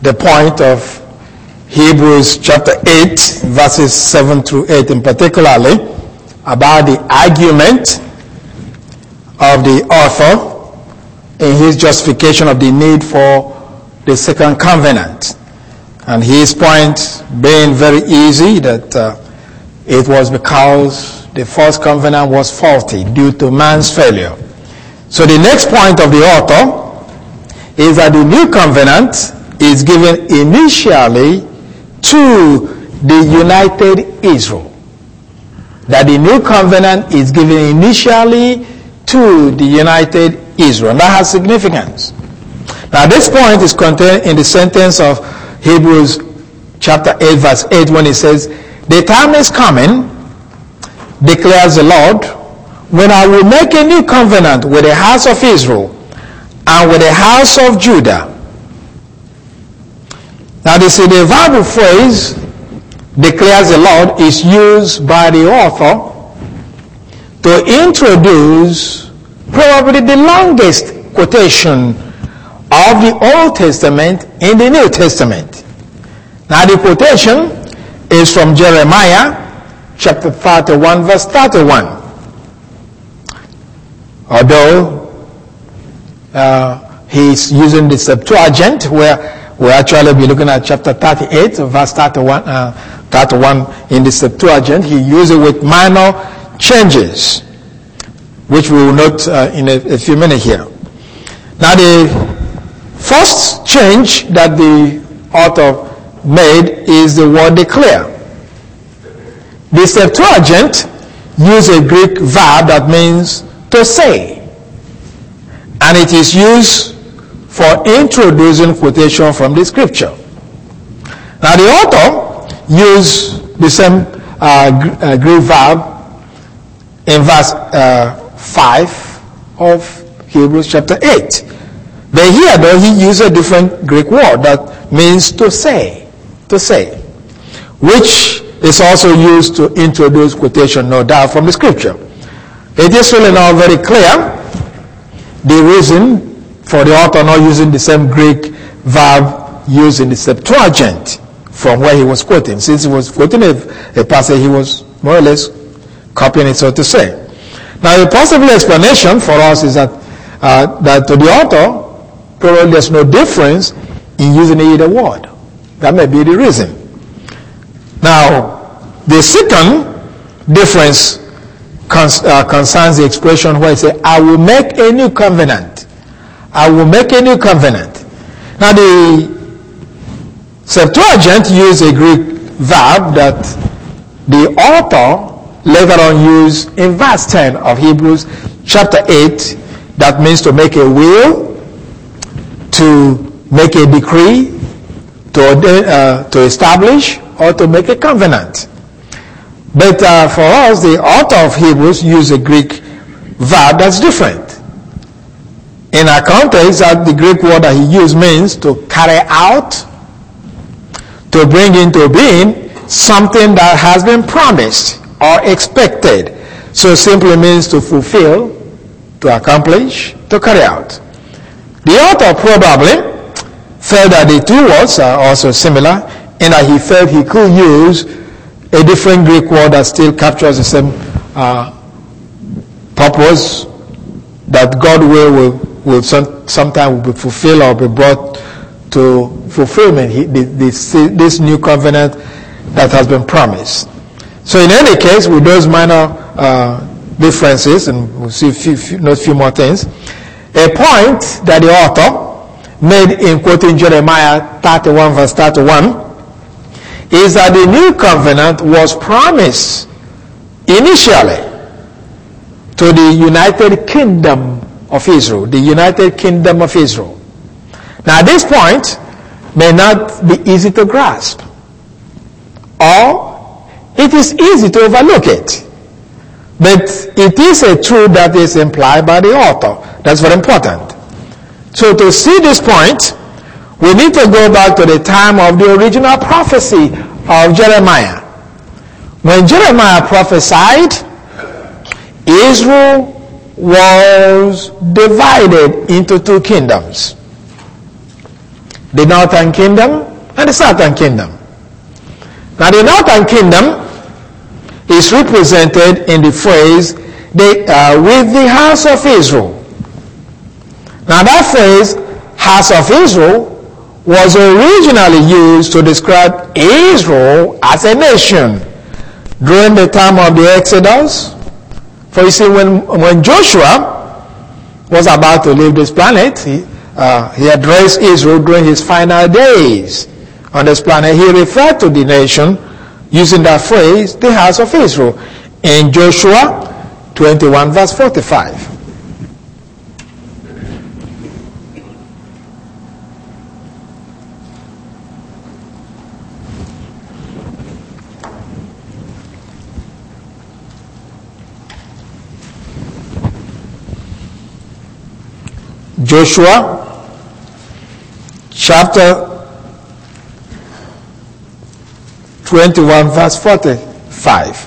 the point of Hebrews chapter 8, verses 7 through 8 in particularly, about the argument of the author in his justification of the need for the second covenant. And his point being very easy, that it was because the first covenant was faulty due to man's failure. So the next point of the author is that the new covenant is given initially to the united Israel. That the new covenant is given initially to the united Israel. And that has significance. Now this point is contained in the sentence of Hebrews chapter 8 verse 8 when it says, "The time is coming, declares the Lord, when I will make a new covenant with the house of Israel and with the house of Judah." Now this is the verbal phrase, declares the Lord, is used by the author to introduce probably the longest quotation of the Old Testament in the New Testament. Now the quotation is from Jeremiah chapter 31 verse 31. Although he's using the Septuagint, where we'll actually be looking at chapter 38 verse 31 in the Septuagint, he used it with minor changes, which we will note in a few minutes here. Now the first change that the author made is the word declare. The Septuagint uses a Greek verb that means to say, and it is used for introducing quotation from the scripture. Now the author used the same Greek verb in verse 5 of Hebrews chapter 8. But here though he used a different Greek word that means to say, which is also used to introduce quotation, no doubt, from the scripture. It is really not very clear the reason for the author not using the same Greek verb used in the Septuagint from where he was quoting. Since he was quoting a passage, he was more or less copying it, so to say. Now, a possible explanation for us is that to the author, probably there's no difference in using either word. That may be the reason. Now, the second difference concerns the expression where it says, "I will make a new covenant." I will make a new covenant. Now, the Septuagint used a Greek verb that the author later on used in verse 10 of Hebrews chapter 8, that means to make a will, to make a decree, to establish, or to make a covenant. But for us, the author of Hebrews used a Greek verb that's different. In our context, the Greek word that he used means to carry out, to bring into being something that has been promised or expected. So it simply means to fulfill, to accomplish, to carry out. The author probably felt that the two words are also similar, and that he felt he could use a different Greek word that still captures the same purpose, that God will sometime will be fulfilled or be brought to fulfillment, this new covenant that has been promised. So in any case, with those minor differences, and we'll see a few more things, a point that the author made in quoting Jeremiah 31 verse 31 is that the new covenant was promised initially to the united kingdom of Israel, the united kingdom of Israel. Now this point may not be easy to grasp, or it is easy to overlook it. But it is a truth that is implied by the author. That's very important. So to see this point, we need to go back to the time of the original prophecy of Jeremiah. When Jeremiah prophesied, Israel was divided into two kingdoms. the northern kingdom and the southern kingdom. Now the northern kingdom is represented in the phrase with the house of Israel. Now that phrase, house of Israel, was originally used to describe Israel as a nation during the time of the Exodus. For you see, when Joshua was about to leave this planet, he addressed Israel during his final days on this planet. He referred to the nation using that phrase, the house of Israel, in Joshua 21 verse 45. Joshua chapter 21 verse 45.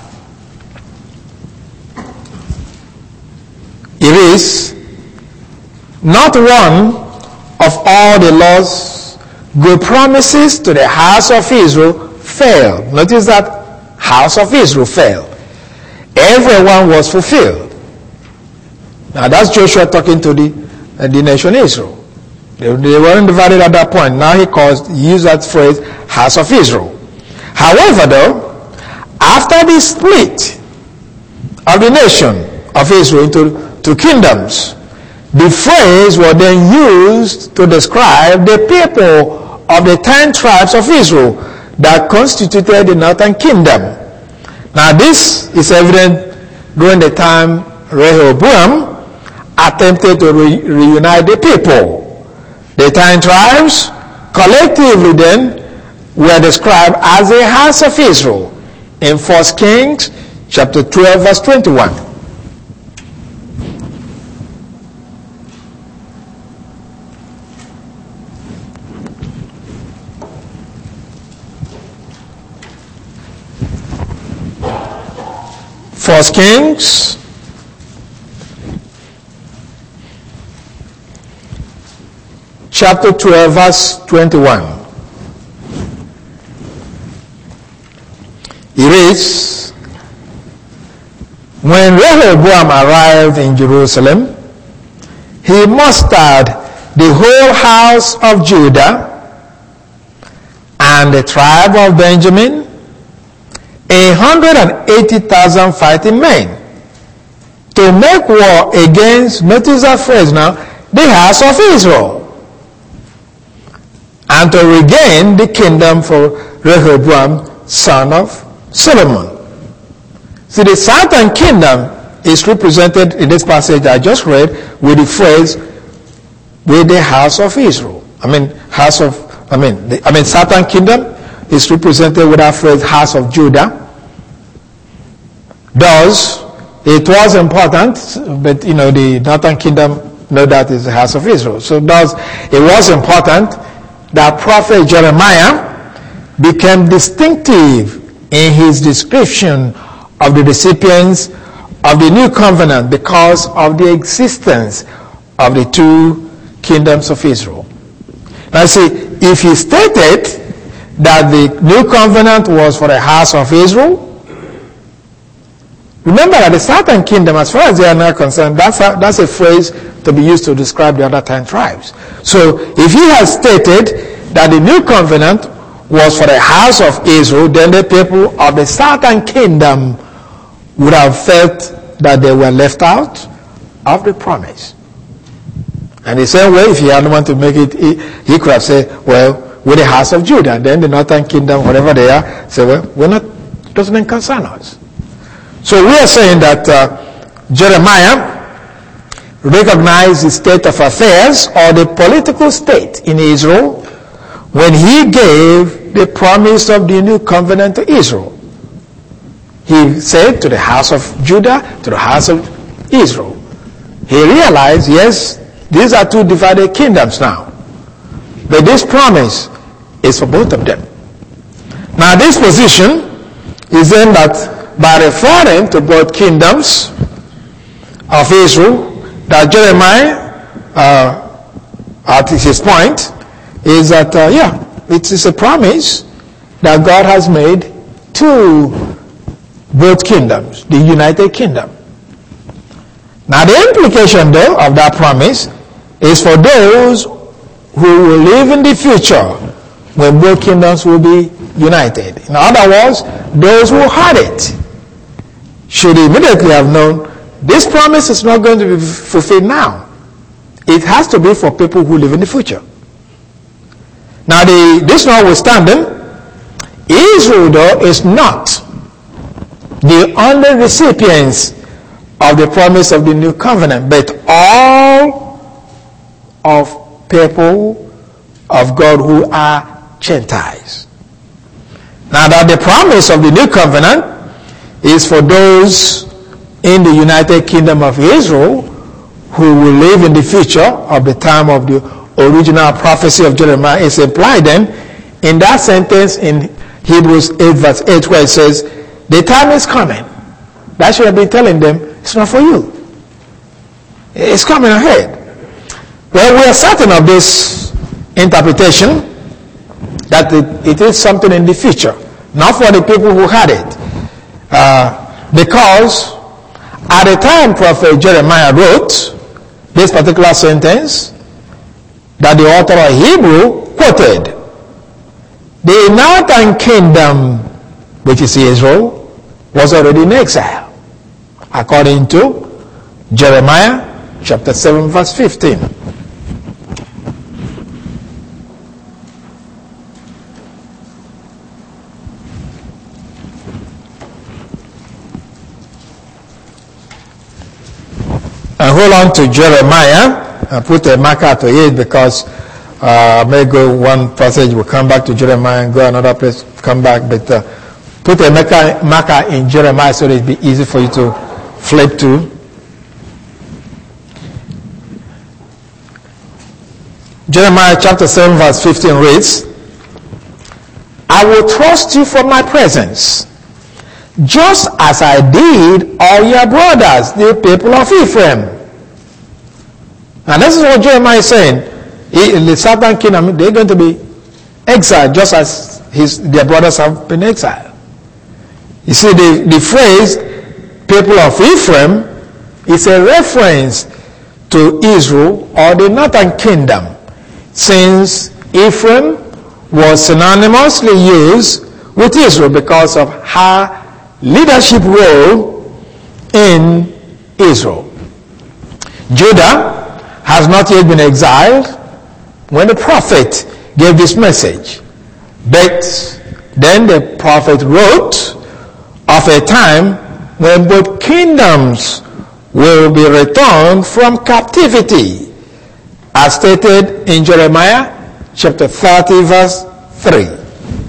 It is not one of all the Lord's good promises to the house of Israel failed. Notice that house of Israel failed. Everyone was fulfilled. Now that's Joshua talking to the nation Israel. They weren't divided at that point. Now he used that phrase, house of Israel. However, though, after the split of the nation of Israel into two kingdoms, the phrase was then used to describe the people of the 10 tribes of Israel that constituted the northern kingdom. Now this is evident during the time Rehoboam attempted to reunite the people. The 10 tribes collectively then were described as the house of Israel in 1 Kings chapter 12 verse 21. First Kings chapter 12 verse 21. It reads, when Rehoboam arrived in Jerusalem, he mustered the whole house of Judah and the tribe of Benjamin, 180,000 fighting men, to make war against, notice that phrase now, the house of Israel, and to regain the kingdom for Rehoboam, son of Solomon. See, the southern kingdom is represented in this passage I just read with the phrase, with the house of Israel. Southern kingdom is represented with that phrase, house of Judah. Thus, it was important, but the northern kingdom, that is the house of Israel. So thus, it was important that prophet Jeremiah became distinctive in his description of the recipients of the new covenant because of the existence of the two kingdoms of Israel. Now see, if he stated that the new covenant was for the house of Israel, remember that the southern kingdom, as far as they are now concerned, that's a phrase to be used to describe the other 10 tribes. So if he has stated that the new covenant was for the house of Israel, then the people of the southern kingdom would have felt that they were left out of the promise. And the same way, if he hadn't wanted to make it, he could have said, well, with the house of Judah, and then the northern kingdom, whatever they are, say, well, it doesn't concern us. So we are saying that Jeremiah recognized the state of affairs or the political state in Israel when he gave the promise of the new covenant to Israel. He said to the house of Judah, to the house of Israel. He realized, yes, these are two divided kingdoms now. But this promise is for both of them. Now this position is then that by referring to both kingdoms of Israel, that Jeremiah, at his point, is that, it is a promise that God has made to both kingdoms, the United Kingdom. Now the implication though of that promise is for those who will live in the future when both kingdoms will be united. In other words, those who had it should immediately have known this promise is not going to be fulfilled now. It has to be for people who live in the future. Now this notwithstanding, Israel though is not the only recipients of the promise of the new covenant, but all of people of God who are Gentiles. Now that the promise of the new covenant is for those in the United Kingdom of Israel who will live in the future of the time of the original prophecy of Jeremiah, is implied then in that sentence in Hebrews 8 verse 8 where it says, the time is coming. That should have been telling them, it's not for you. It's coming ahead. Well, we are certain of this interpretation, that it is something in the future, not for the people who had it. Because at the time Prophet Jeremiah wrote this particular sentence that the author of Hebrew quoted, the northern kingdom, which is Israel, was already in exile, according to Jeremiah chapter 7 verse 15. And hold on to Jeremiah and put a marker to it, because I may go one passage, we'll come back to Jeremiah and go another place, come back, but put a marker in Jeremiah so that it'll be easy for you to flip to. Jeremiah chapter 7 verse 15 reads, I will trust you for my presence, just as I did all your brothers, the people of Ephraim. And this is what Jeremiah is saying. In the southern kingdom, they're going to be exiled just as their brothers have been exiled. You see, the phrase people of Ephraim is a reference to Israel or the northern kingdom, since Ephraim was synonymously used with Israel because of her leadership role in Israel. Judah has not yet been exiled when the prophet gave this message, but then the prophet wrote of a time when both kingdoms will be returned from captivity, as stated in Jeremiah chapter 30 verse 3.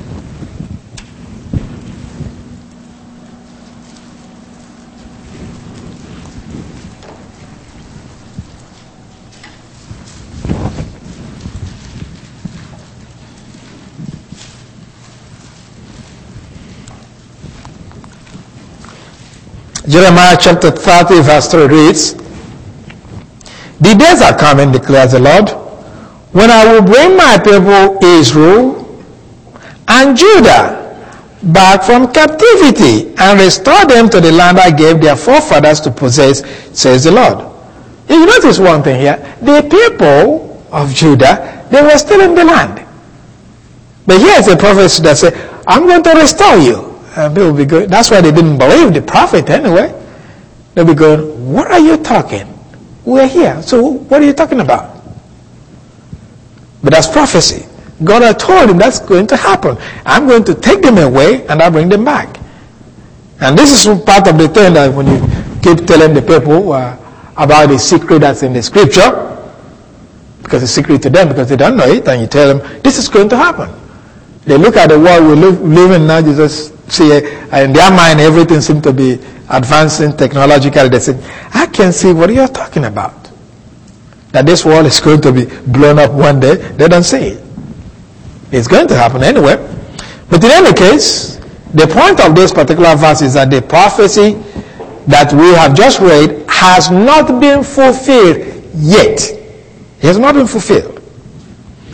Jeremiah chapter 30 verse 3 reads, the days are coming, declares the Lord, when I will bring my people Israel and Judah back from captivity and restore them to the land I gave their forefathers to possess, says the Lord. You notice one thing here. The people of Judah, they were still in the land. But here's a prophecy that says, I'm going to restore you. And they will be going. That's why they didn't believe the prophet anyway. They'll be going, what are you talking? We're here. So what are you talking about? But that's prophecy. God had told him that's going to happen. I'm going to take them away and I'll bring them back. And this is part of the thing that when you keep telling the people about the secret that's in the scripture, because it's secret to them because they don't know it, and you tell them this is going to happen. They look at the world we live in now, you just see, in their mind everything seems to be advancing technologically. They say, I can see what you're talking about. That this world is going to be blown up one day. They don't see it. It's going to happen anyway. But in any case, the point of this particular verse is that the prophecy that we have just read has not been fulfilled yet. It has not been fulfilled.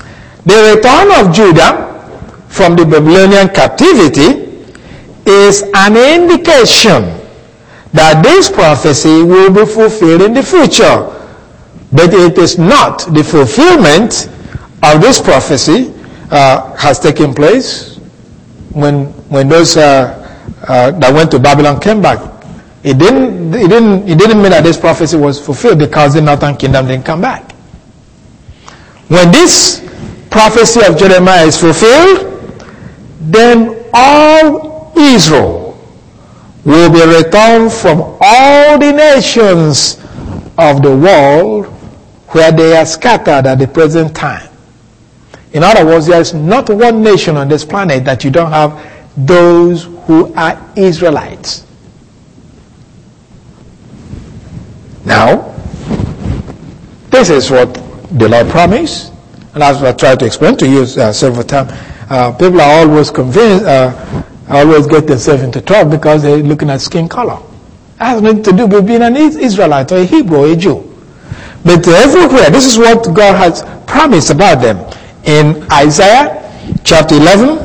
The return of Judah from the Babylonian captivity is an indication that this prophecy will be fulfilled in the future. But it is not the fulfillment of this prophecy has taken place when those that went to Babylon came back. It didn't mean that this prophecy was fulfilled because the northern kingdom didn't come back. When this prophecy of Jeremiah is fulfilled, then all Israel will be returned from all the nations of the world where they are scattered at the present time. In other words, there is not one nation on this planet that you don't have those who are Israelites. Now, this is what the Lord promised, and as I tried to explain to you several times, people are always convinced, always get themselves into trouble because they're looking at skin color. It has nothing to do with being an Israelite or a Hebrew or a Jew. But everywhere, this is what God has promised about them. In Isaiah chapter 11,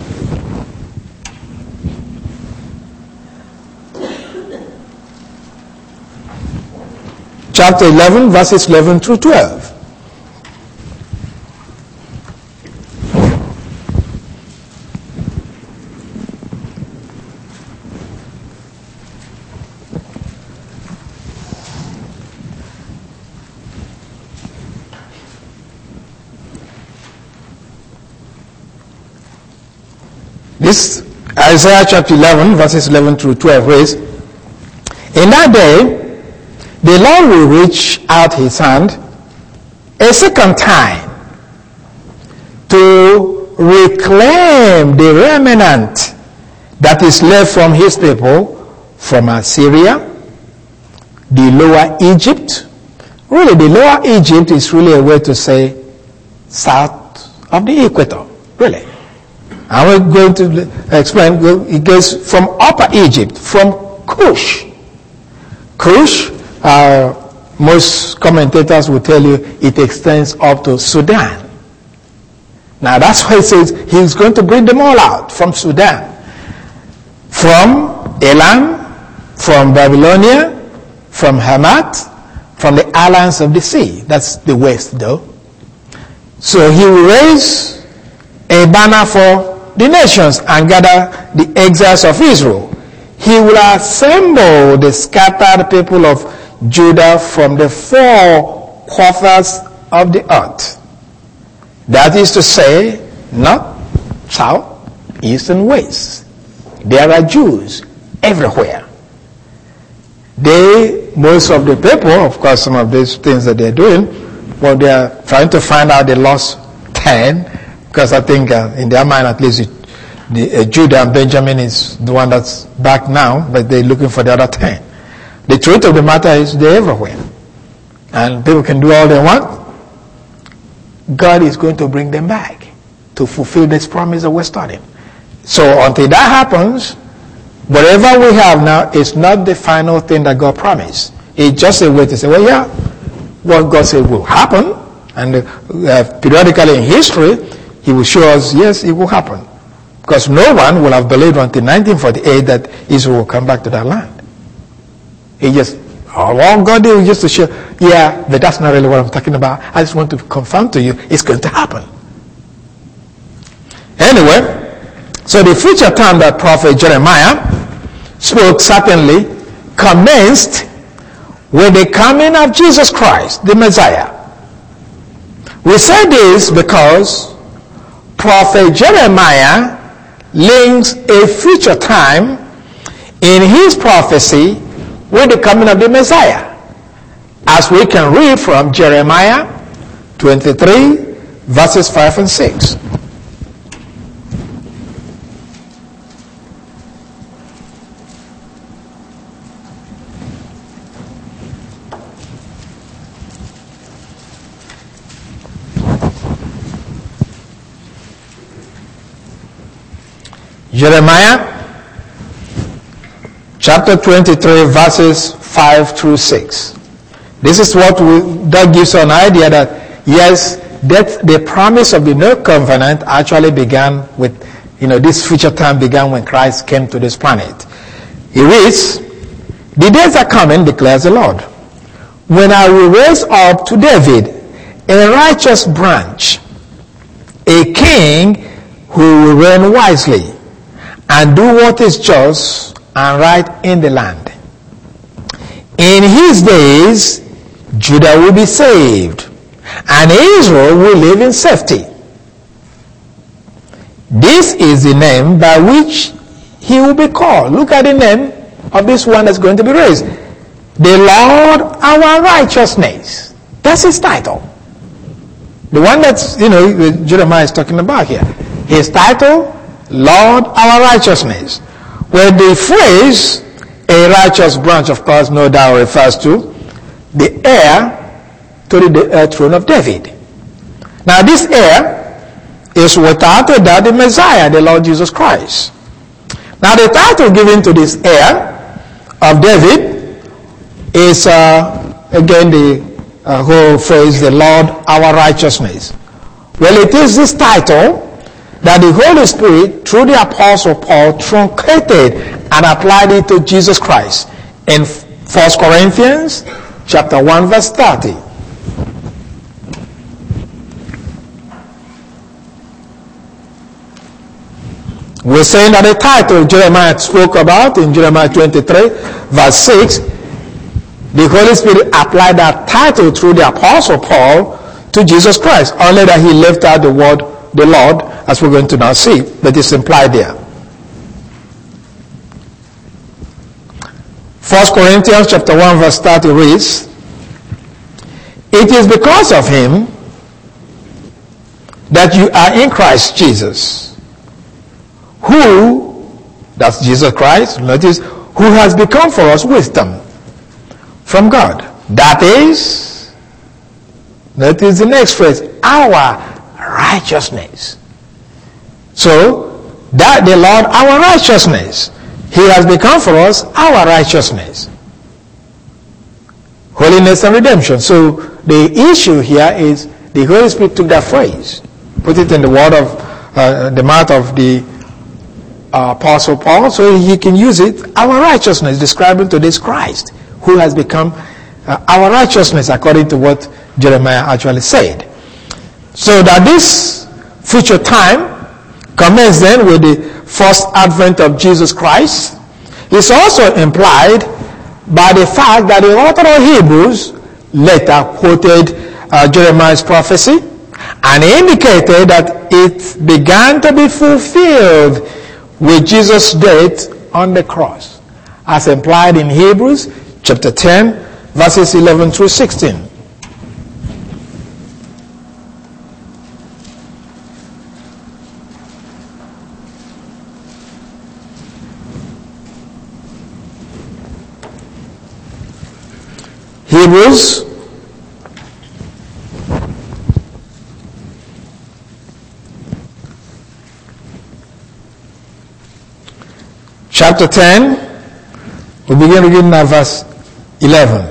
chapter 11, verses 11 through 12. This Isaiah chapter 11, verses 11 through 12 reads, "In that day, the Lord will reach out his hand a second time to reclaim the remnant that is left from his people from Assyria, the lower Egypt." Really, the lower Egypt is really a way to say south of the equator, really. And we're going to explain, it goes from upper Egypt, from Cush. Cush, most commentators will tell you it extends up to Sudan. Now that's why it says he's going to bring them all out from Sudan, from Elam, from Babylonia, from Hamath, from the islands of the sea. That's the west though. So he will raise a banner for the nations and gather the exiles of Israel. He will assemble the scattered people of Judah from the four quarters of the earth. That is to say, north, south, east, and west. There are Jews everywhere. Most of the people, of course, some of these things that they're doing, well, they are trying to find out the lost 10, because I think in their mind, at least, Judah and Benjamin is the one that's back now, but they're looking for the other 10. The truth of the matter is they're everywhere. And people can do all they want. God is going to bring them back to fulfill this promise that we're starting. So until that happens, whatever we have now is not the final thing that God promised. It's just a way to say, well, yeah, what God said will happen. And periodically in history, he will show us, yes, it will happen. Because no one will have believed until 1948 that Israel will come back to that land. It just, all God did was just to show, yeah, but that's not really what I'm talking about. I just want to confirm to you, it's going to happen. Anyway, so the future time that prophet Jeremiah spoke certainly commenced with the coming of Jesus Christ, the Messiah. We say this because prophet Jeremiah links a future time in his prophecy with the coming of the Messiah, as we can read from Jeremiah 23, verses 5 and 6. Jeremiah chapter 23, verses 5 through 6. This is what that gives an idea that, yes, that the promise of the new covenant actually began with, this future time began when Christ came to this planet. It reads, "The days are coming, declares the Lord, when I will raise up to David a righteous branch, a king who will reign wisely and do what is just and right in the land. In his days, Judah will be saved, and Israel will live in safety. This is the name by which he will be called." Look at the name of this one that's going to be raised. "The Lord our righteousness." That's his title. The one that's, Jeremiah is talking about here. His title, Lord our righteousness. Where the phrase, a righteous branch, of course, no doubt refers to the heir to the throne of David. Now this heir is without a doubt the Messiah, the Lord Jesus Christ. Now the title given to this heir of David is, again, the whole phrase, the Lord our righteousness. Well, it is this title that the Holy Spirit, through the Apostle Paul, truncated and applied it to Jesus Christ in 1 Corinthians chapter 1 verse 30. We're saying that the title Jeremiah spoke about in Jeremiah 23 verse 6, the Holy Spirit applied that title through the Apostle Paul to Jesus Christ, only that he left out the word the Lord, as we're going to now see, but it's implied there. 1 Corinthians chapter 1 verse 30 reads, "It is because of him that you are in Christ Jesus, who," that's Jesus Christ, notice, "who has become for us wisdom from God." That is, notice the next phrase, our righteousness. So, that the Lord our righteousness. He has become for us our righteousness. Holiness and redemption. So, the issue here is the Holy Spirit took that phrase, put it in the word of the mouth of the Apostle Paul, so he can use it, our righteousness, describing to this Christ, who has become our righteousness, according to what Jeremiah actually said. So that this future time commences then with the first advent of Jesus Christ. It's also implied by the fact that the author of Hebrews later quoted Jeremiah's prophecy and indicated that it began to be fulfilled with Jesus' death on the cross, as implied in Hebrews chapter 10 verses 11 through 16. Hebrews chapter 10, we begin reading at verse 11.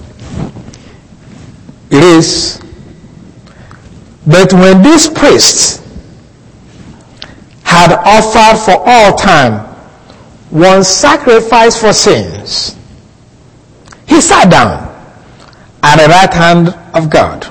It is, "But when these priests had offered for all time one sacrifice for sins, he sat down at the right hand of God.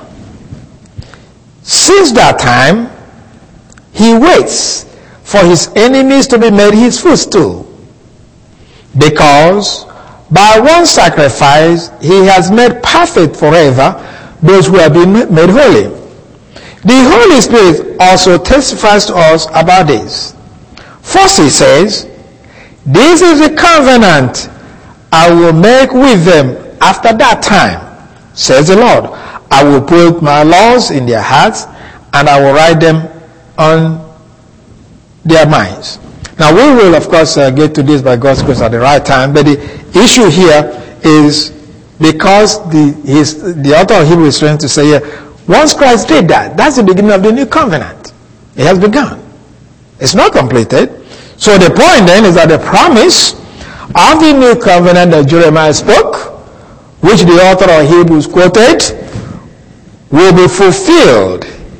Since that time, he waits for his enemies to be made his footstool, because by one sacrifice he has made perfect forever those who have been made holy. The Holy Spirit also testifies to us about this. First he says, 'This is the covenant I will make with them after that time, says the Lord. I will put my laws in their hearts, and I will write them on their minds.'" Now we will, of course, get to this by God's grace at the right time, but the issue here is because the author of Hebrews is trying to say here, once Christ did that, that's the beginning of the new covenant. It has begun. It's not completed. So the point then is that the promise of the new covenant that Jeremiah spoke, which the author of Hebrews quoted, will be fulfilled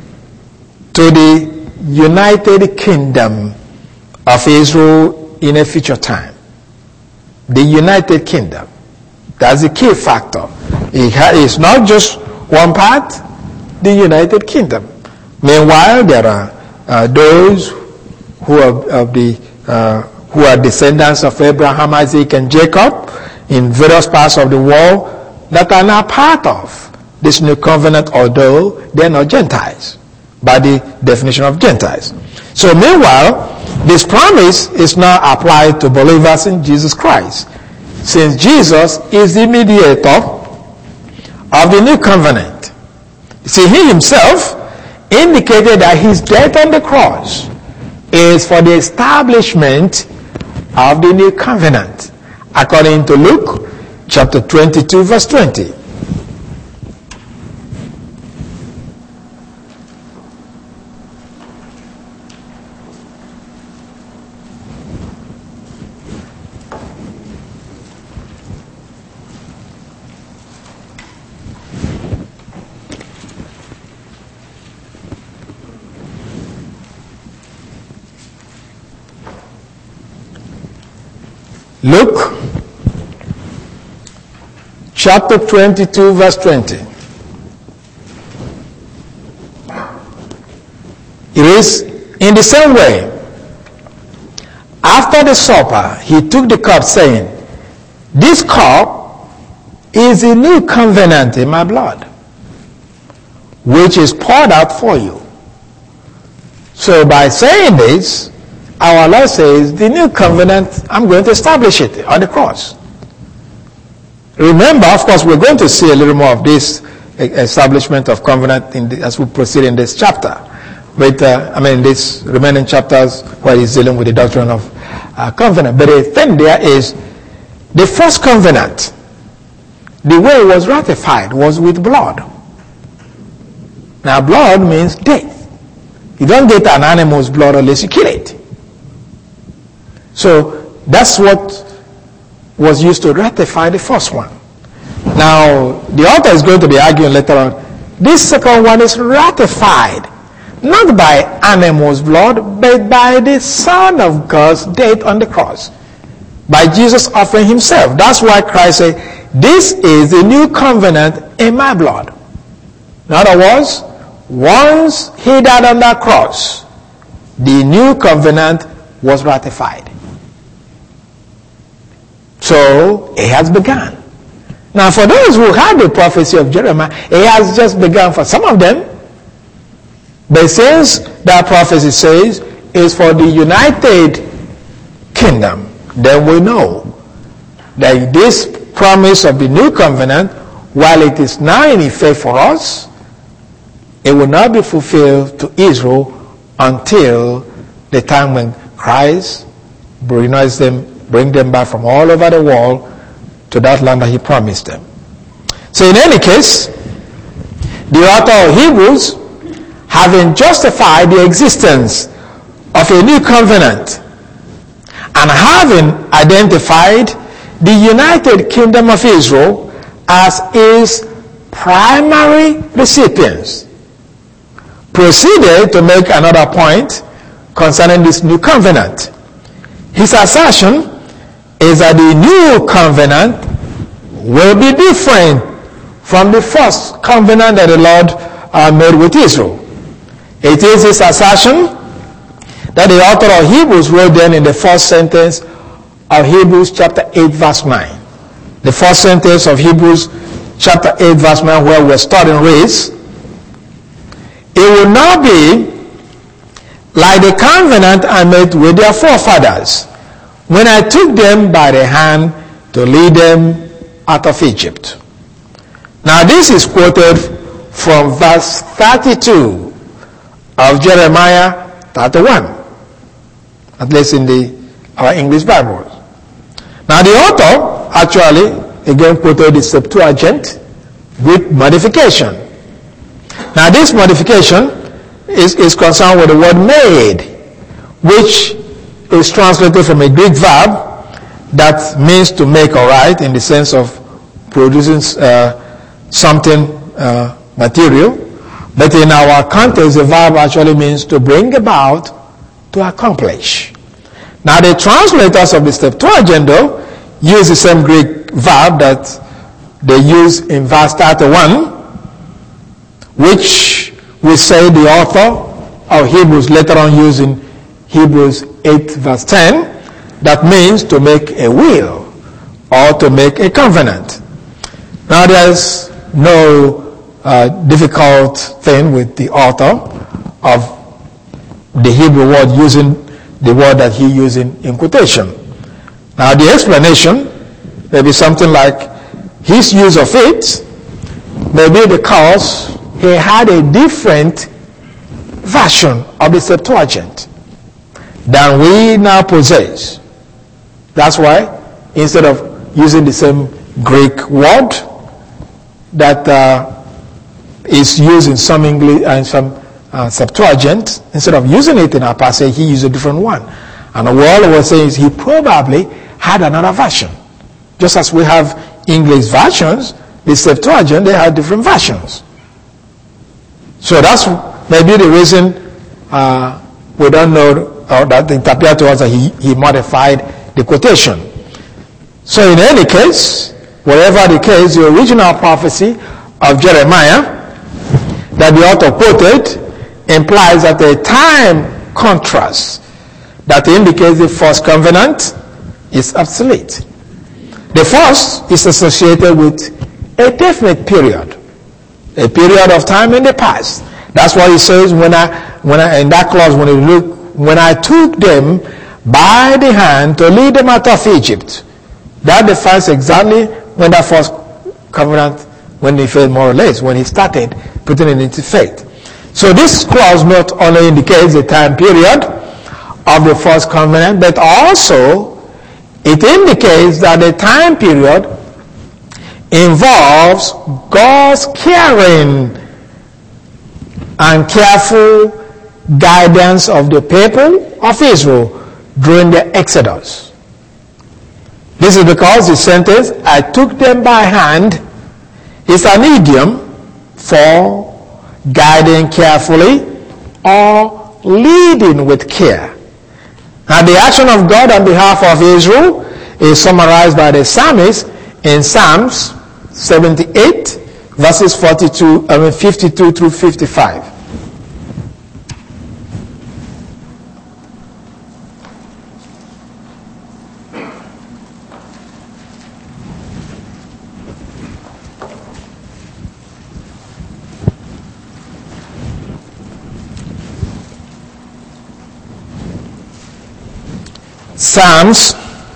to the United Kingdom of Israel in a future time. The United Kingdom. That's the key factor. It's not just one part, the United Kingdom. Meanwhile, there are those who are descendants of Abraham, Isaac, and Jacob in various parts of the world that are now part of this new covenant, although they're not Gentiles by the definition of Gentiles. So meanwhile, this promise is now applied to believers in Jesus Christ, since Jesus is the mediator of the new covenant. See, he himself indicated that his death on the cross is for the establishment of the new covenant, according to Luke chapter 22, verse 20. Luke chapter 22, verse 20. It is in the same way. After the supper, he took the cup, saying, "This cup is a new covenant in my blood, which is poured out for you." So by saying this, our Lord says, the new covenant, I'm going to establish it on the cross. Remember, of course, we're going to see a little more of this establishment of covenant as we proceed in this chapter. But, these remaining chapters where he's dealing with the doctrine of covenant. But the thing there is, the first covenant, the way it was ratified was with blood. Now, blood means death. You don't get an animal's blood unless you kill it. So that's what was used to ratify the first one. Now, the author is going to be arguing later on, this second one is ratified, not by animal's blood, but by the Son of God's death on the cross, by Jesus offering himself. That's why Christ said, this is the new covenant in my blood. In other words, once he died on that cross, the new covenant was ratified. So it has begun. Now, for those who had the prophecy of Jeremiah, it has just begun for some of them. But since that prophecy says is for the United Kingdom, then we know that this promise of the new covenant, while it is now in effect for us, it will not be fulfilled to Israel until the time when Christ reunites them, bring them back from all over the world to that land that he promised them. So in any case, the author of Hebrews, having justified the existence of a new covenant and having identified the United Kingdom of Israel as his primary recipients, proceeded to make another point concerning this new covenant. His assertion is that the new covenant will be different from the first covenant that the Lord made with Israel. It is his assertion that the author of Hebrews wrote then in the first sentence of Hebrews chapter 8 verse 9. The first sentence of Hebrews chapter 8 verse 9, where we're studying reads, "It will not be like the covenant I made with their forefathers when I took them by the hand to lead them out of Egypt." Now this is quoted from verse 32 of Jeremiah 31, at least in our English Bibles. Now the author actually again quoted the Septuagint with modification. Now this modification is concerned with the word made, which is translated from a Greek verb that means to make, all right, in the sense of producing something material, But in our context, the verb actually means to bring about, to accomplish. Now the translators of the Septuagint, though, use the same Greek verb that they use in verse 31, which we say the author of Hebrews later on used in Hebrews 8 verse 10, that means to make a will or to make a covenant. Now there's no difficult thing with the author of the Hebrew word using the word that he used in quotation. Now the explanation may be something like his use of it may be because he had a different version of the Septuagint than we now possess. That's why instead of using the same Greek word that is used in some English and some Septuagint, instead of using it in our passage, he used a different one. And all I was saying is he probably had another version. Just as we have English versions, the Septuagint, they have different versions. So that's maybe the reason we don't know, or that it appeared to us that he modified the quotation. So in any case, whatever the case, the original prophecy of Jeremiah that the author quoted implies that a time contrast that indicates the first covenant is obsolete. The first is associated with a definite period, a period of time in the past. That's why he says when I in that clause when I took them by the hand to lead them out of Egypt. That defines exactly when that first covenant, when he failed more or less, when he started putting it into faith. So this clause not only indicates the time period of the first covenant, but also it indicates that the time period involves God's caring and careful guidance of the people of Israel during the Exodus. This is because the sentence, I took them by hand, is an idiom for guiding carefully or leading with care. Now the action of God on behalf of Israel is summarized by the psalmist in Psalms 78 verses 52 through 55. Psalms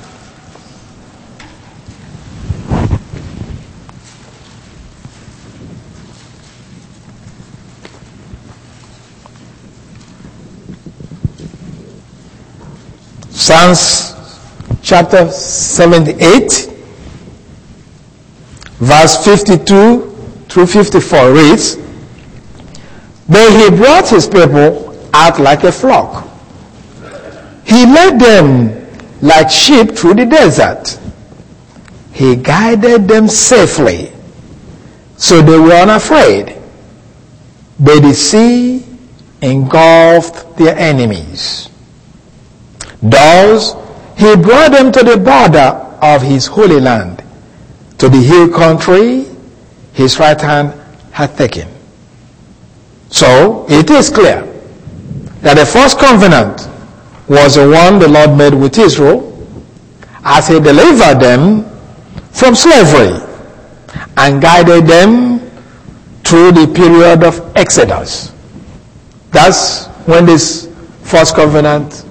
chapter 78 verse 52 through 54 reads, But he brought his people out like a flock. He led them like sheep through the desert. He guided them safely, so they were unafraid. But the sea engulfed their enemies. Thus, he brought them to the border of his holy land, to the hill country his right hand had taken. So, it is clear that the first covenant was the one the Lord made with Israel as he delivered them from slavery and guided them through the period of Exodus. That's when this first covenant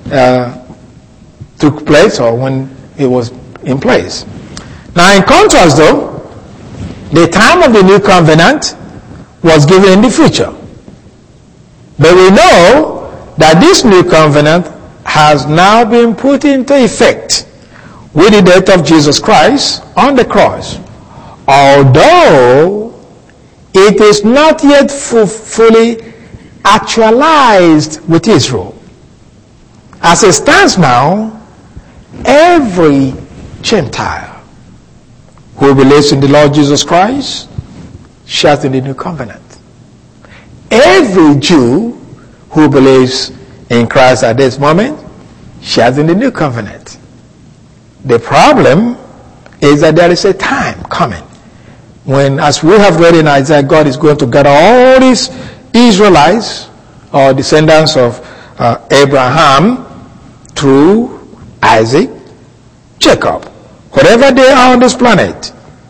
took place, or when it was in place. Now in contrast though, the time of the new covenant was given in the future. But we know that this new covenant has now been put into effect with the death of Jesus Christ on the cross, although it is not yet fully actualized with Israel. As it stands now, every Gentile who believes in the Lord Jesus Christ shares in the new covenant. every Jew who believes in Christ at this moment shares in the new covenant. The problem is that there is a time coming when, as we have read in Isaiah, God is going to gather all these Israelites or descendants of Abraham through Isaac, Jacob, wherever they are on this planet.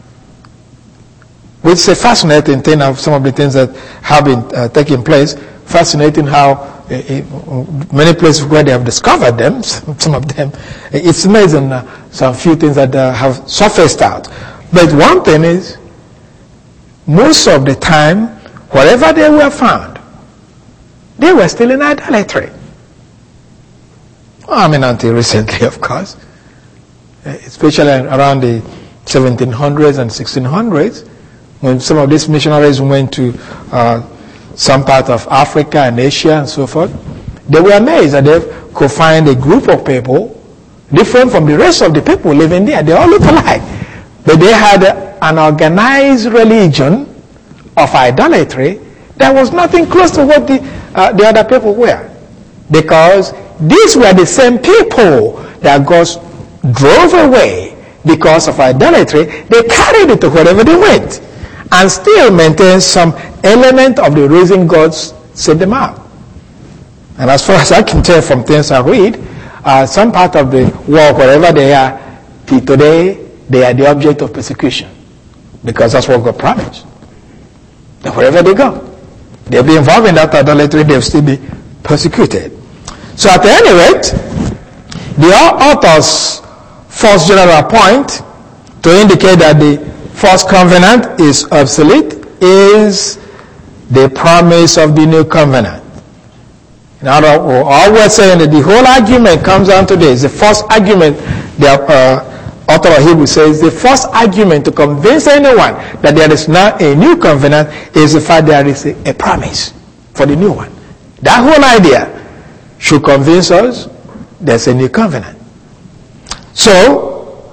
Which is a fascinating thing of some of the things that have been taking place. Fascinating how many places where they have discovered them, some of them, it's amazing some few things that have surfaced out. But one thing is, most of the time, wherever they were found, they were still in idolatry. Well, I mean, until recently, of course. Especially around the 1700s and 1600s, when some of these missionaries went to some part of Africa and Asia and so forth, they were amazed that they could find a group of people different from the rest of the people living there. They all look alike. But they had an organized religion of idolatry that was nothing close to what the other people were. Because these were the same people that God drove away because of idolatry. They carried it to wherever they went and still maintain some element of the reason God sent them out. And as far as I can tell from things I read, some part of the world, wherever they are, today, they are the object of persecution. Because that's what God promised. That wherever they go, they'll be involved in that idolatry, they'll still be persecuted. So at any rate, the author's first general point to indicate that the first covenant is obsolete is the promise of the new covenant. Now, all we're saying that the whole argument comes down to this. The first argument, the author of Hebrews says, the first argument to convince anyone that there is now a new covenant is the fact there is a promise for the new one. That whole idea should convince us there's a new covenant. So,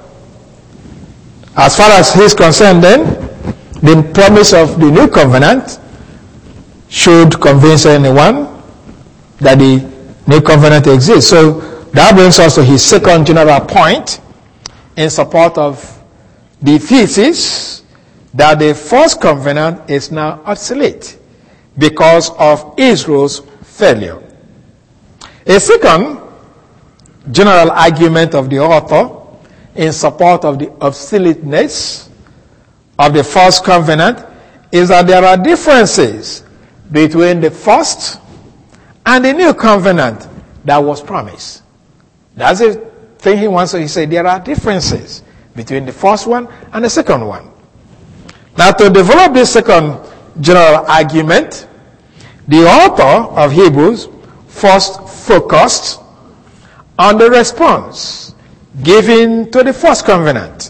as far as he's concerned then, the promise of the new covenant should convince anyone that the new covenant exists. So that brings us to his second general point in support of the thesis that the first covenant is now obsolete because of Israel's failure. A second general argument of the author in support of the obsoleteness of the first covenant is that there are differences between the first and the new covenant that was promised. That's the thing he wants to. He said there are differences between the first one and the second one. Now, to develop this second general argument, the author of Hebrews first focused on the response given to the first covenant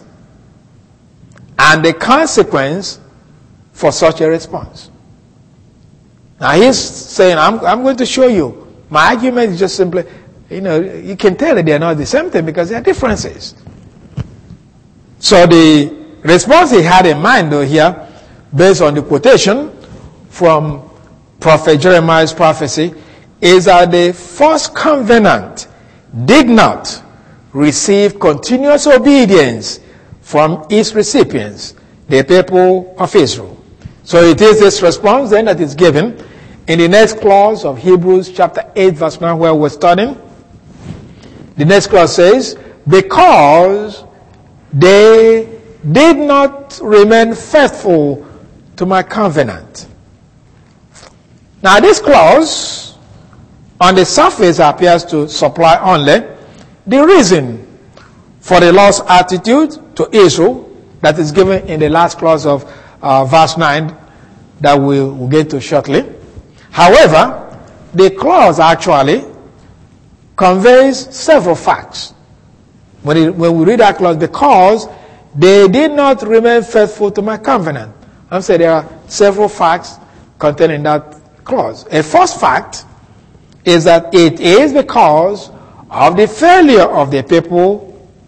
and the consequence for such a response. Now he's saying, I'm going to show you. My argument is just simply, you can tell that they are not the same thing because there are differences. So the response he had in mind though here, based on the quotation from Prophet Jeremiah's prophecy, is that the first covenant did not receive continuous obedience from its recipients, the people of Israel. So it is this response then that is given in the next clause of Hebrews chapter 8 verse 9 where we're studying. The next clause says, because they did not remain faithful to my covenant. Now this clause on the surface appears to supply only the reason for the lost attitude to Israel that is given in the last clause of verse 9 that we'll get to shortly. However, the clause actually conveys several facts. When we read that clause, because they did not remain faithful to my covenant. I'm saying there are several facts contained in that clause. A first fact is that it is because of the failure of the people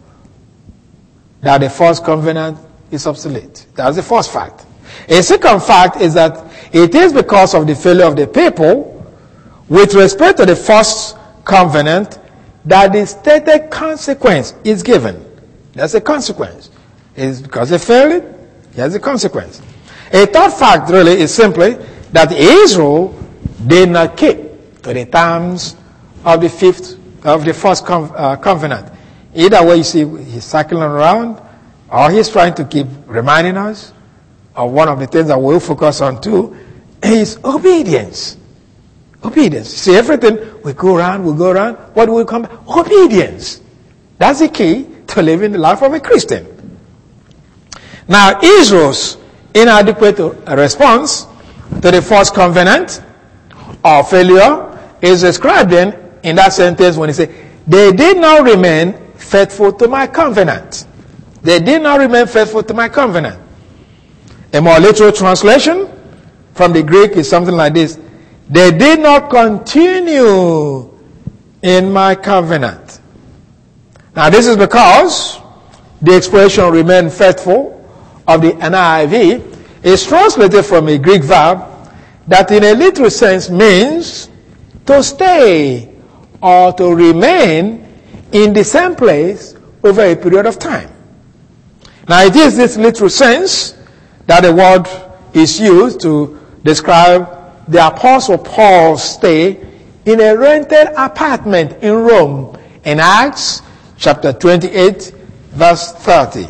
that the first covenant is obsolete. That's the first fact. A second fact is that It is because of the failure of the people with respect to the first covenant that the stated consequence is given. That's a consequence. It's because they failed it, here's a consequence. A third fact really is simply that Israel did not keep to the terms of the first covenant. Either way, you see, he's cycling around, or he's trying to keep reminding us of one of the things that we'll focus on too, is obedience. Obedience. See, everything, we go around, what will come? Obedience. That's the key to living the life of a Christian. Now, Israel's inadequate response to the first covenant or failure is described in that sentence when he said, they did not remain faithful to my covenant. They did not remain faithful to my covenant. A more literal translation from the Greek is something like this. They did not continue in my covenant. Now this is because the expression remain faithful of the NIV is translated from a Greek verb that in a literal sense means to stay or to remain in the same place over a period of time. Now it is this literal sense that the word is used to describe the Apostle Paul's stay in a rented apartment in Rome in Acts chapter 28 verse 30.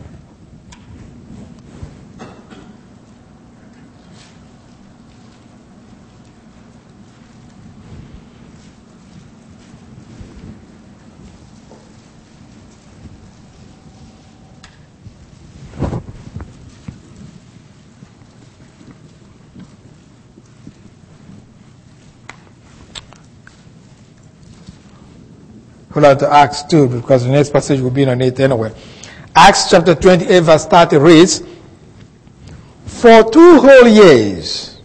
Hold on to Acts 2 because the next passage will be on it anyway. Acts chapter 28 verse 30 reads, for 2 whole years,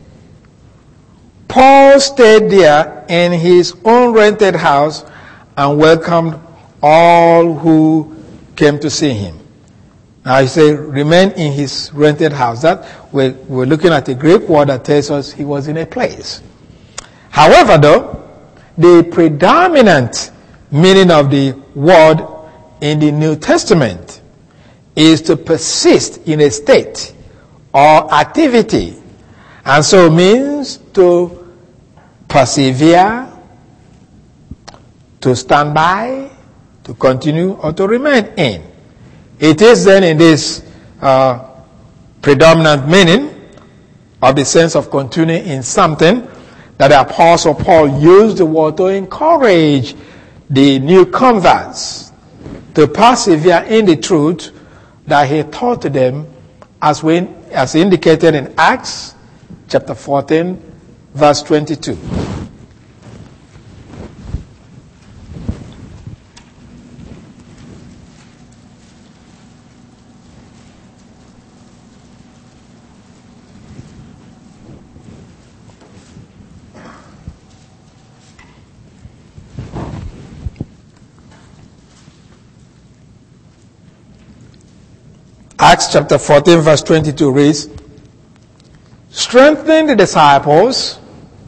Paul stayed there in his own rented house and welcomed all who came to see him. Now he said, remain in his rented house. That we're looking at a Greek word that tells us he was in a place. However, though, the predominant meaning of the word in the New Testament is to persist in a state or activity, and so means to persevere, to stand by, to continue, or to remain in. It is then in this predominant meaning of the sense of continuing in something that the Apostle Paul used the word to encourage the new converts to persevere in the truth that he taught to them as indicated in Acts chapter 14 verse 22. Acts chapter 14 verse 22 reads, strengthening the disciples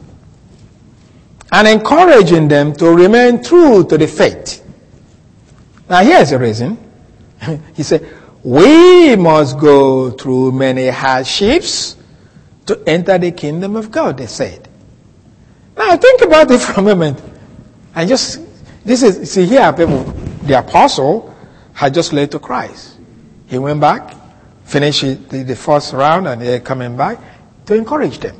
and encouraging them to remain true to the faith. Now here's the reason. He said, we must go through many hardships to enter the kingdom of God, they said. Now think about it for a moment. And here people, the apostle had just led to Christ. He went back, finished the first round, and they're coming back to encourage them.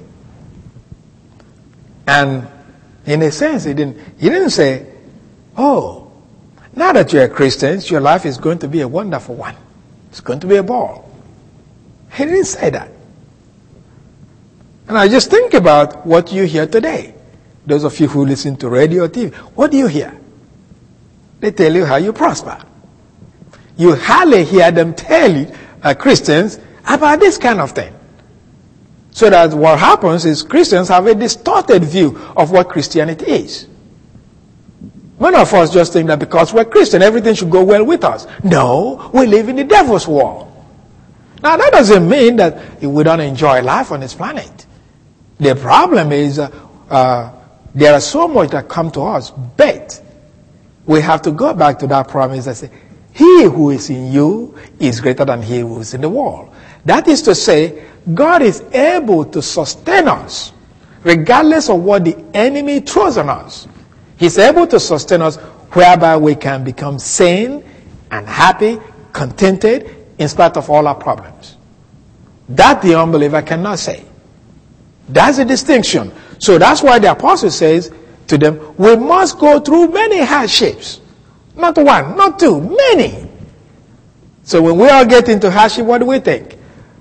And in a sense, he didn't say, oh, now that you're Christians, your life is going to be a wonderful one. It's going to be a ball. He didn't say that. And I just think about what you hear today. Those of you who listen to radio or TV, what do you hear? They tell you how you prosper. You hardly hear them tell Christians about this kind of thing. So that what happens is Christians have a distorted view of what Christianity is. Many of us just think that because we're Christian, everything should go well with us. No, we live in the devil's world. Now that doesn't mean that we don't enjoy life on this planet. The problem is there are so much that come to us, but we have to go back to that promise and say, he who is in you is greater than he who is in the world. That is to say, God is able to sustain us regardless of what the enemy throws on us. He's able to sustain us whereby we can become sane and happy, contented in spite of all our problems. That the unbeliever cannot say. That's the distinction. So that's why the apostle says to them, we must go through many hardships. Not one, not two, many. So when we all get into hardship, what do we think?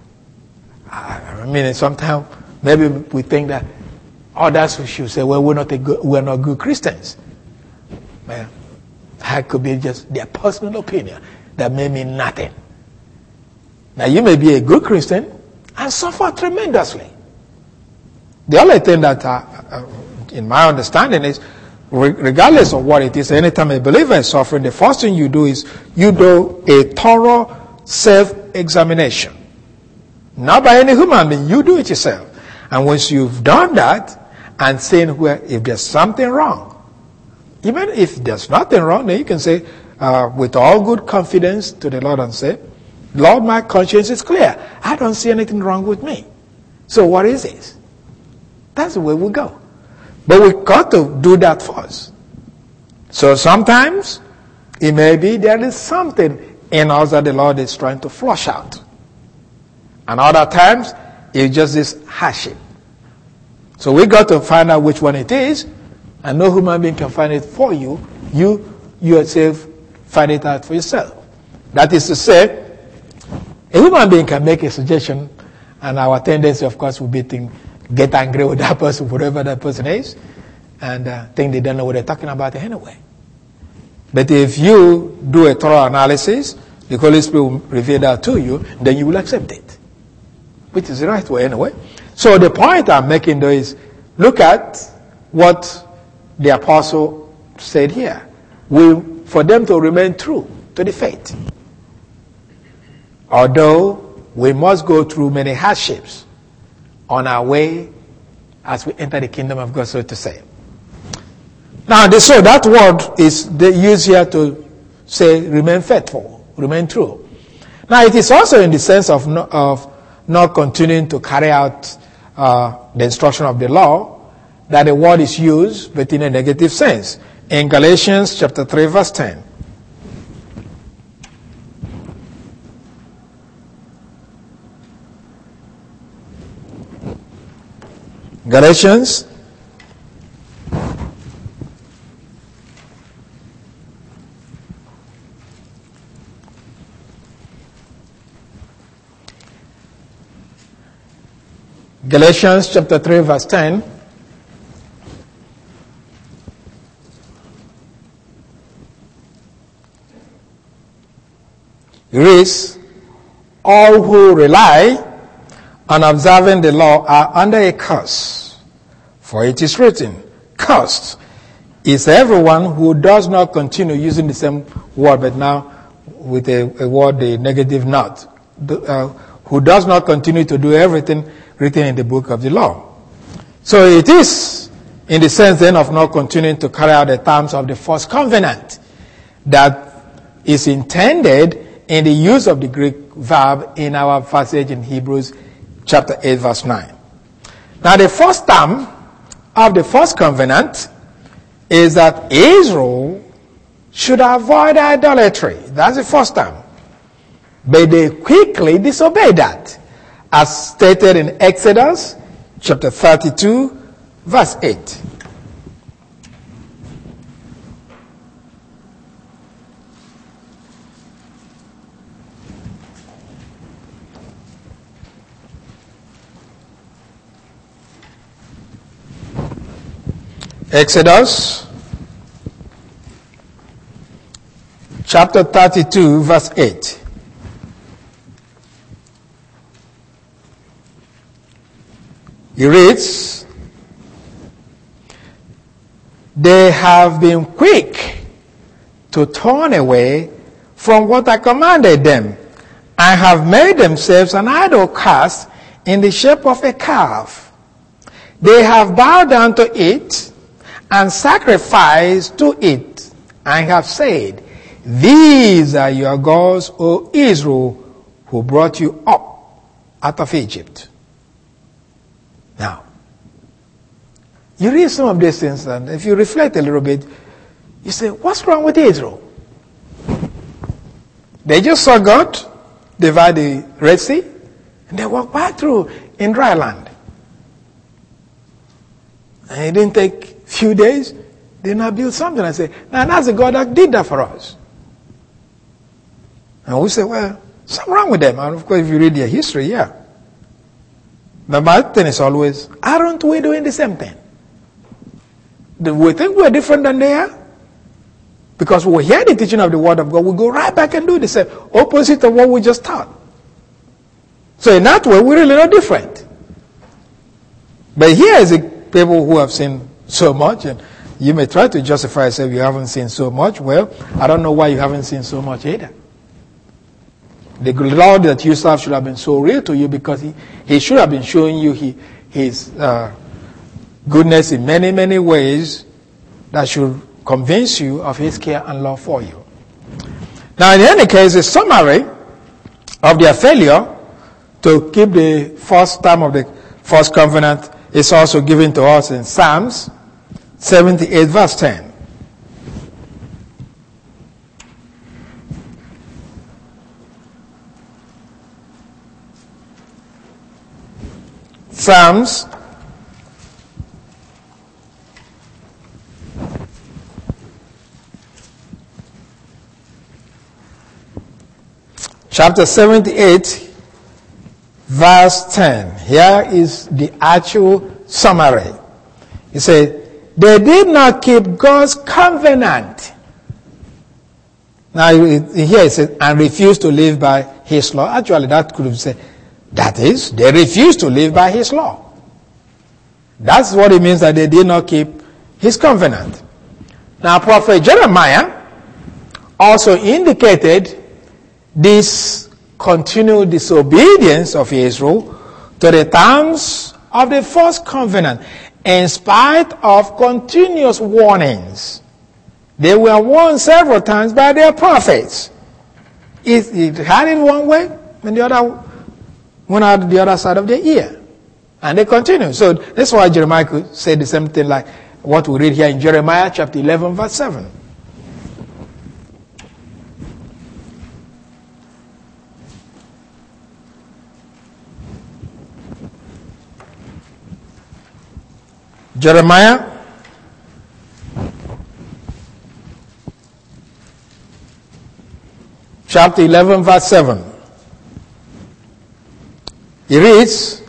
I mean, sometimes maybe we think that others should say, well, we're not good Christians. Well, that could be just their personal opinion. That may mean nothing. Now, you may be a good Christian and suffer tremendously. The only thing that, in my understanding, is regardless of what it is, anytime a believer is suffering, the first thing you do is you do a thorough self-examination. Not by any human being, you do it yourself. And once you've done that and seen where if there's something wrong, even if there's nothing wrong, then you can say with all good confidence to the Lord and say, Lord, my conscience is clear. I don't see anything wrong with me. So what is this? That's the way we go. But we've got to do that first. So sometimes it may be there is something in us that the Lord is trying to flush out. And other times it's just this hardship. So we got to find out which one it is, and no human being can find it for you. You yourself find it out for yourself. That is to say, a human being can make a suggestion, and our tendency, of course, will be to get angry with that person, whatever that person is, and think they don't know what they're talking about anyway. But if you do a thorough analysis, the Holy Spirit will reveal that to you, then you will accept it, which is the right way anyway. So the point I'm making, though, is look at what the apostle said here. For them to remain true to the faith. Although we must go through many hardships on our way as we enter the kingdom of God, so to say. Now, so that word is used here to say remain faithful, remain true. Now, it is also in the sense of not continuing to carry out the instruction of the law that the word is used, but in a negative sense. In Galatians chapter 3, verse 10. Galatians chapter 3, verse 10. It reads, all who rely on observing the law are under a curse. For it is written, cursed is everyone who does not continue, using the same word, but now with a word, a negative not, who does not continue to do everything written in the book of the law. So it is in the sense then of not continuing to carry out the terms of the first covenant that is intended in the use of the Greek verb in our passage in Hebrews chapter 8, verse 9. Now, the first term of the first covenant is that Israel should avoid idolatry. That's the first term. But they quickly disobeyed that, as stated in Exodus chapter 32, verse 8. Exodus chapter 32, verse 8. It reads, they have been quick to turn away from what I commanded them, and have made themselves an idol cast in the shape of a calf. They have bowed down to it and sacrificed to it, and have said, these are your gods, O Israel, who brought you up out of Egypt. Now, you read some of these things, and if you reflect a little bit, you say, what's wrong with Israel? They just saw God divide the Red Sea, and they walked back through in dry land. And it didn't take a few days. They now built something and say, now that's the God that did that for us. And we say, well, something wrong with them. And of course, if you read their history, yeah. The bad thing is always, aren't we doing the same thing? Do we think we're different than they are? Because we hear the teaching of the Word of God, we go right back and do the same, opposite of what we just taught. So in that way, we're really not different. But here is the people who have seen so much, and you may try to justify yourself, you haven't seen so much. Well, I don't know why you haven't seen so much either. The Lord that you serve should have been so real to you, because he should have been showing you his goodness in many, many ways that should convince you of his care and love for you. Now, in any case, a summary of their failure to keep the first term of the first covenant is also given to us in Psalms 78 verse 10. Psalms chapter 78 verse 10. Here is the actual summary. He said, they did not keep God's covenant. Now here it says, and refused to live by his law. Actually, that could have said, that is, they refused to live by his law. That's what it means that they did not keep his covenant. Now, Prophet Jeremiah also indicated this continued disobedience of Israel to the terms of the first covenant, in spite of continuous warnings. They were warned several times by their prophets. It had it one way, and the other went out the other side of their ear. And they continue. So that's why Jeremiah could say the same thing like what we read here in Jeremiah chapter 11 verse 7. Jeremiah chapter 11 verse 7. It reads,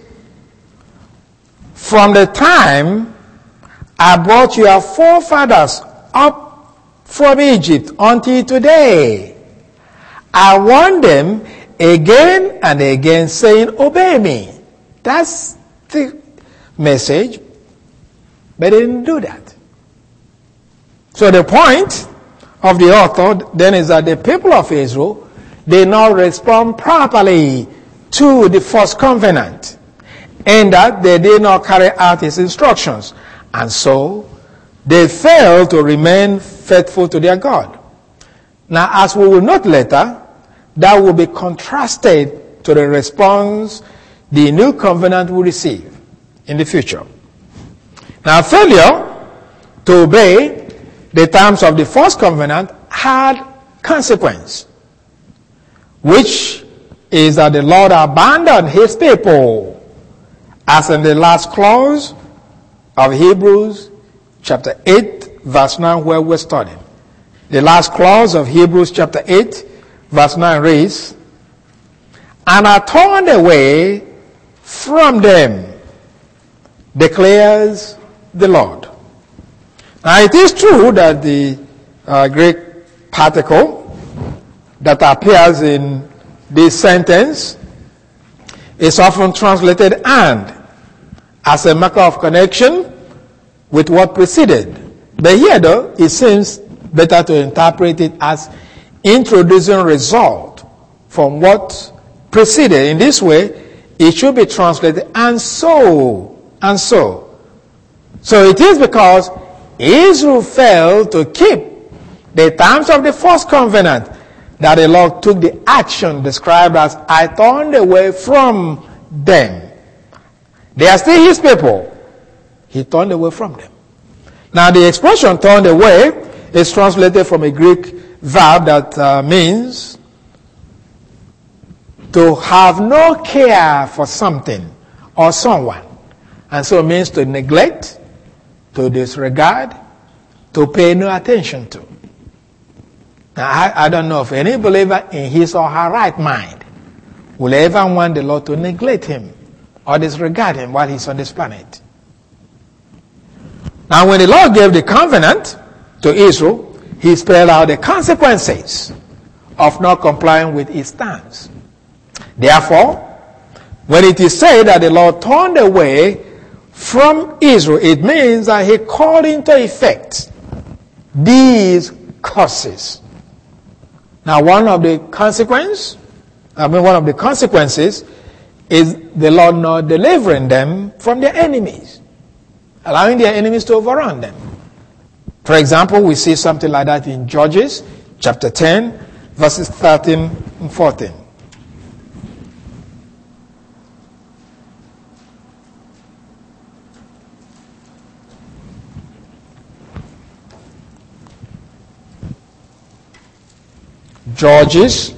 from the time I brought your forefathers up from Egypt until today, I warned them again and again, saying, obey me. That's the message. But they didn't do that. So the point of the author then is that the people of Israel did not respond properly to the first covenant, and that they did not carry out his instructions. And so they failed to remain faithful to their God. Now, as we will note later, that will be contrasted to the response the new covenant will receive in the future. Now, failure to obey the terms of the first covenant had consequence, which is that the Lord abandoned his people, as in the last clause of Hebrews chapter 8 verse 9 where we're studying. The last clause of Hebrews chapter 8 verse 9 reads, and are turned away from them, declares the Lord. Now it is true that the Greek particle that appears in this sentence is often translated and as a marker of connection with what preceded. But here though, it seems better to interpret it as introducing result from what preceded. In this way, it should be translated and so, So it is because Israel failed to keep the terms of the first covenant that the Lord took the action described as, I turned away from them. They are still his people. He turned away from them. Now the expression turned away is translated from a Greek verb that means to have no care for something or someone. And so it means to neglect, to disregard, to pay no attention to. Now, I don't know if any believer in his or her right mind will ever want the Lord to neglect him or disregard him while he's on this planet. Now, when the Lord gave the covenant to Israel, he spelled out the consequences of not complying with his terms. Therefore, when it is said that the Lord turned away from Israel, it means that he called into effect these curses. Now, one of the consequences is the Lord not delivering them from their enemies, allowing their enemies to overrun them. For example, we see something like that in Judges chapter 10, verses 13 and 14. Judges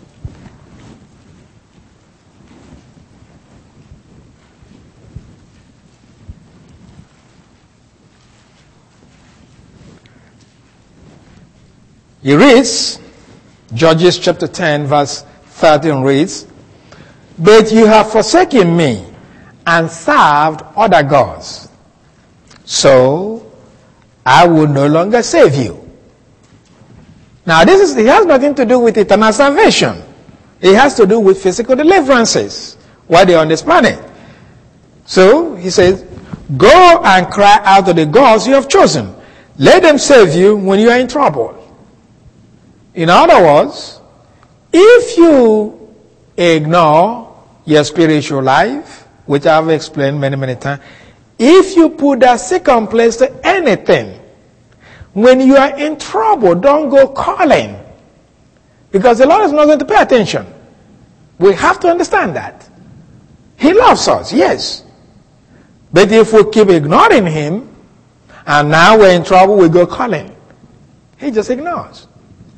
he reads, Judges chapter 10 verse 13 reads, but you have forsaken me and served other gods, so I will no longer save you. Now, it has nothing to do with eternal salvation. It has to do with physical deliverances while they're on this planet. So, he says, go and cry out to the gods you have chosen. Let them save you when you are in trouble. In other words, if you ignore your spiritual life, which I've explained many, many times, if you put that second place to anything, when you are in trouble, don't go calling. Because the Lord is not going to pay attention. We have to understand that. He loves us, yes. But if we keep ignoring him, and now we're in trouble, we go calling. He just ignores.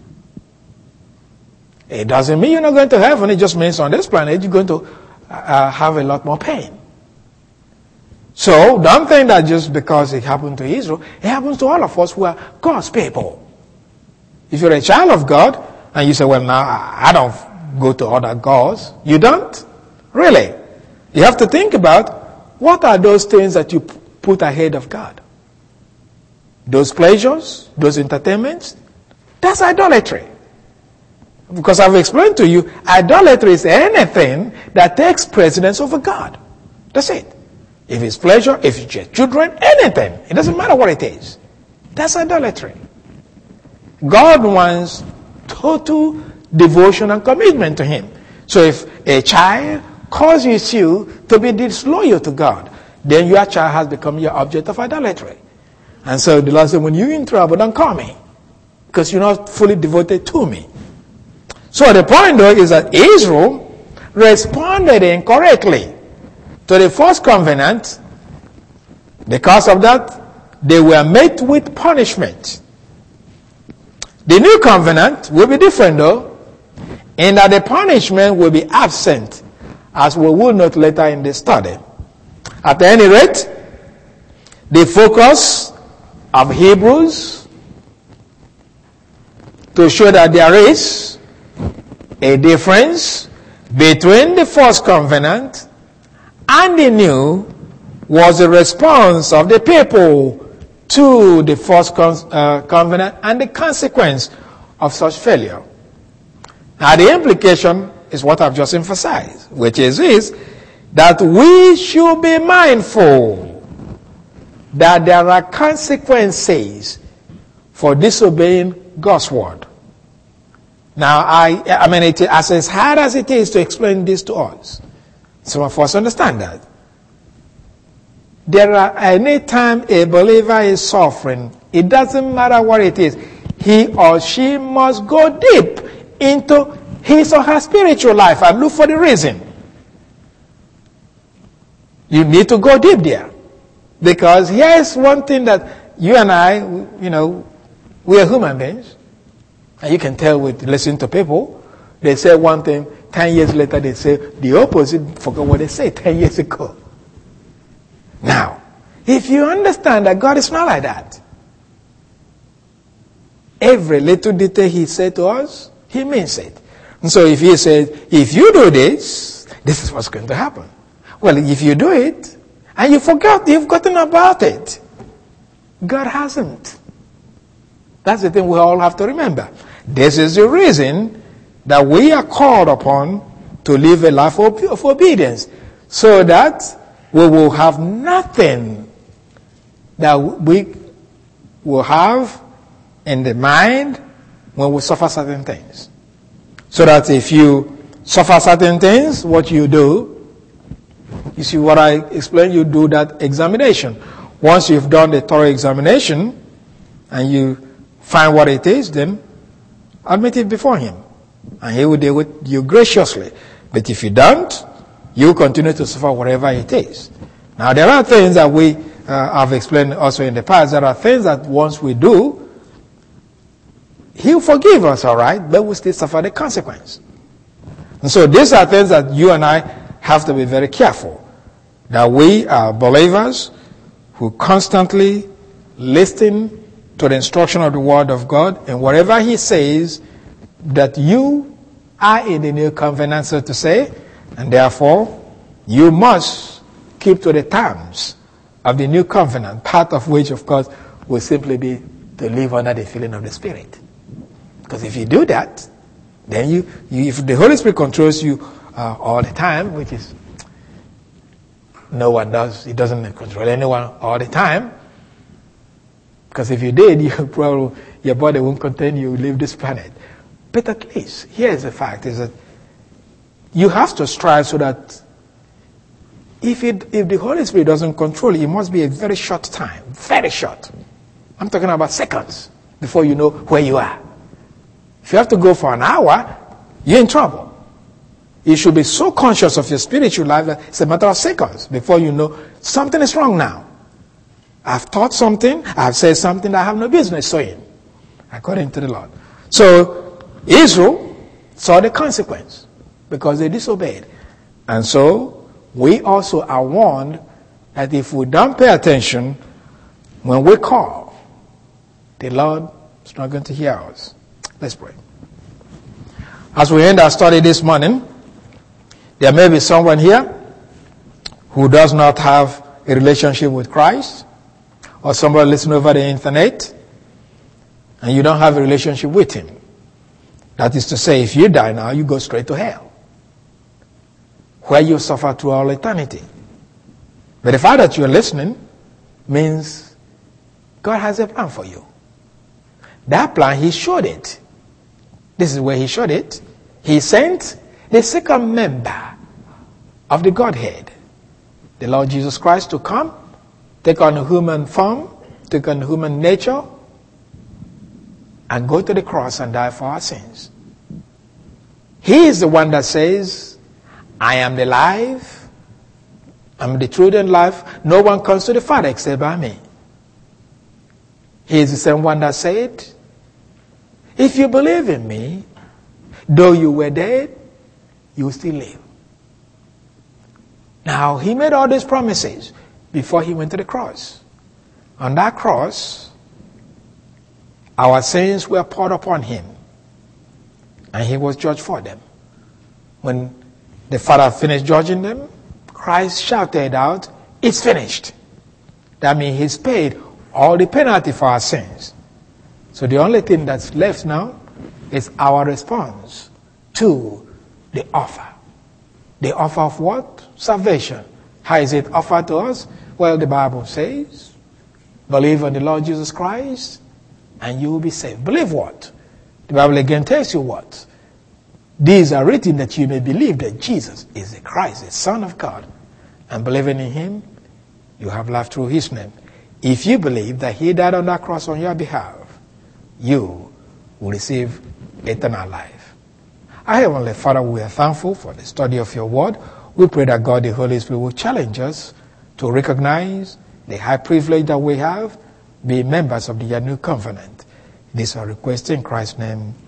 It doesn't mean you're not going to heaven. It just means on this planet you're going to have a lot more pain. So, don't think that just because it happened to Israel, it happens to all of us who are God's people. If you're a child of God, and you say, well, now, I don't go to other gods. You don't? Really? You have to think about, what are those things that you put ahead of God? Those pleasures, those entertainments, that's idolatry. Because I've explained to you, idolatry is anything that takes precedence over God. That's it. If it's pleasure, if it's your children, anything. It doesn't matter what it is. That's idolatry. God wants total devotion and commitment to him. So if a child causes you to be disloyal to God, then your child has become your object of idolatry. And so the Lord said, when you're in trouble, don't call me, because you're not fully devoted to me. So the point though is that Israel responded incorrectly to the first covenant. Because of that, they were met with punishment. The new covenant will be different though, in that the punishment will be absent, as we will note later in the study. At any rate, the focus of Hebrews to show that there is a difference between the first covenant and the new was the response of the people to the first covenant and the consequence of such failure. Now the implication is what I've just emphasized, which is that we should be mindful that there are consequences for disobeying God's word. Now, I mean, as hard as it is to explain this to us, some of us understand that. Any time a believer is suffering, it doesn't matter what it is, he or she must go deep into his or her spiritual life and look for the reason. You need to go deep there. Because here's one thing that you and I, we are human beings. And you can tell with listening to people. They say one thing, 10 years later they say the opposite, forgot what they said 10 years ago. Now, if you understand that God is not like that, every little detail he said to us, he means it. And so if he says, if you do this, this is what's going to happen. Well, if you do it, and you've forgotten about it, God hasn't. That's the thing we all have to remember. This is the reason that we are called upon to live a life of obedience, so that we will have nothing that we will have in the mind when we suffer certain things. So that if you suffer certain things, what you do, you see what I explained, you do that examination. Once you've done the thorough examination and you find what it is, then admit it before him. And he will deal with you graciously. But if you don't, you continue to suffer whatever it is. Now there are things that we have explained also in the past. There are things that once we do, he'll forgive us, all right, but we still suffer the consequence. And so these are things that you and I have to be very careful. That we are believers who constantly listen to the instruction of the Word of God, and whatever he says, that you are in the new covenant, so to say, and therefore you must keep to the terms of the new covenant, part of which, of course, will simply be to live under the filling of the Spirit. Because if you do that, then you if the Holy Spirit controls you all the time, which is no one does, he doesn't control anyone all the time. Because if you did, your body won't contain you, leave this planet. But at least, here's the fact, is that you have to strive so that if the Holy Spirit doesn't control you, it must be a very short time, very short. I'm talking about seconds before you know where you are. If you have to go for an hour, you're in trouble. You should be so conscious of your spiritual life that it's a matter of seconds before you know something is wrong now. I've taught something, I've said something that I have no business saying, according to the Lord. So Israel saw the consequence because they disobeyed. And so we also are warned that if we don't pay attention, when we call, the Lord is not going to hear us. Let's pray. As we end our study this morning, there may be someone here who does not have a relationship with Christ, or somebody listening over the internet, and you don't have a relationship with him. That is to say, if you die now, you go straight to hell, where you suffer through all eternity. But the fact that you're listening means God has a plan for you. That plan, he showed it. This is where he showed it. He sent the second member of the Godhead, the Lord Jesus Christ, to come, take on a human form, take on human nature, and go to the cross and die for our sins. He is the one that says, I am the life, I'm the truth and life. No one comes to the Father except by me. He is the same one that said, if you believe in me, though you were dead, you will still live. Now, he made all these promises before he went to the cross. On that cross, our sins were poured upon him, and he was judged for them. When the Father finished judging them, Christ shouted out, it's finished. That means he's paid all the penalty for our sins. So the only thing that's left now is our response to the offer. The offer of what? Salvation. How is it offered to us? Well, the Bible says, believe on the Lord Jesus Christ and you will be saved. Believe what? The Bible again tells you what? These are written that you may believe that Jesus is the Christ, the Son of God, and believing in him, you have life through his name. If you believe that he died on that cross on your behalf, you will receive eternal life. Our Heavenly Father, we are thankful for the study of your word. We pray that God, the Holy Spirit, will challenge us to recognize the high privilege that we have, be members of the new covenant. This is our request in Christ's name.